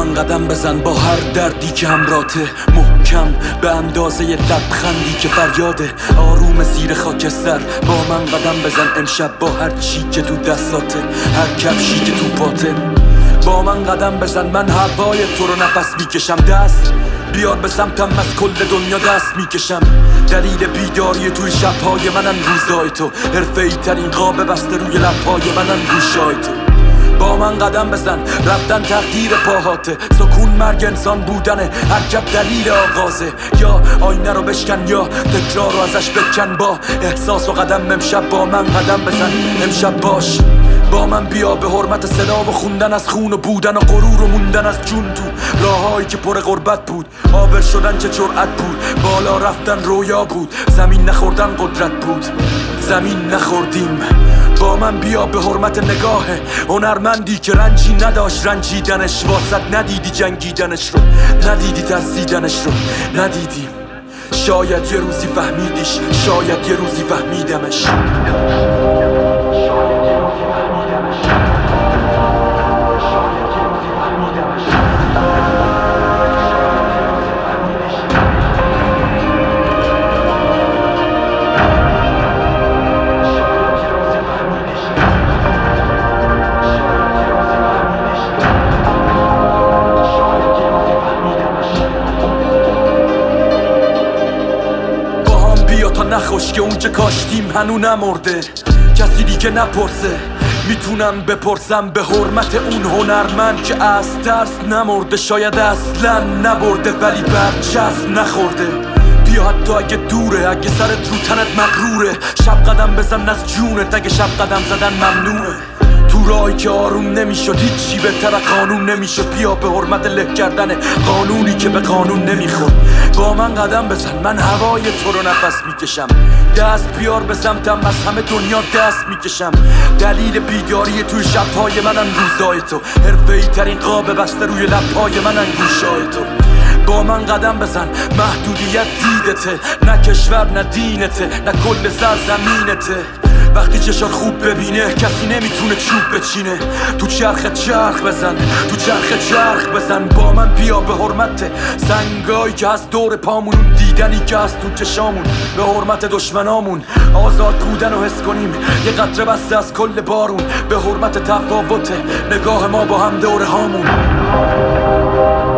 من قدم بزن با هر دردی که همراته، محکم به اندازه لبخندی که فریاده. آروم زیر خاکستر با من قدم بزن امشب، با هر چی که تو دستاته، هر کفشی که تو پاته. با من قدم بزن، من هوای تو رو نفس میکشم. دست بیار به سمتم، از کل دنیا دست میکشم. دلیل بیداری توی شبهای منن روزای تو، حرفه‌ای ترین قاب بسته روی لبهای منن گوشای تو. با من قدم بزن، رفتن تقدیر پاهاته، سکون مرگ انسان بودنه، حرکت دلیل آغازه. یا آینه رو بشکن یا تکرار رو ازش بکن. با احساس و قدم امشب با من قدم بزن. امشب باش با من، بیا به حرمت صدا و خوندن از خون و بودن و غرور و موندن از جون تو راههایی که پر غربت بود. عابر شدن چه جرأت بود، بالا رفتن رویا بود، زمین نخوردن قدرت بود، زمین نخوردیم. با من بیا به حرمت نگاه هنرمندی که رنجی نداشت رنجیدنش، واسط ندیدی جنگیدنش رو، ندیدی ترسیدنش رو، ندیدیم. شاید یه روزی فهمیدیش، شاید یه روزی فهمیدمش. نخوش که اون که کاشتیم هنو نمرده، کسی دیگه نپرسه. میتونم بپرسم به حرمت اون هنرمند که از ترس نمرده، شاید اصلا نبرده ولی برچسب نخورده. بیا حتی اگه دوره، اگه سرت رو تنت مغروره، شب قدم بزن از جونت اگه شب قدم زدن ممنوعه. تو راهی که آروم نمیشد، هیچی بهتر قانون نمیشد. بیا به حرمت له کردن قانونی که به قانون نمیخورد. با من قدم بزن، من هوای تو رو نفس میکشم. دست بیار به سمتم، از همه دنیا دست میکشم. دلیل بیداری توی شبهای منن روزای تو، حرفه‌ای ترین قاب بسته روی لبهای منن گوشای تو. با من قدم بزن، محدودیت دیدته، نه کشور نه دینته، نه کل سرزمینته. وقتی چشات خوب ببینه کسی نمیتونه چوب بچینه. تو چرخ چرخ بزن، تو چرخ چرخ بزن. با من بیا به حرمت سنگایی که از دور پامون، اون دیدنی که از تو چشامون، به حرمت دشمنامون آزاد بودن و حس کنیم. یه قطره بسته از کل بارون، به حرمت تفاوت نگاه ما با هم دوره هامون.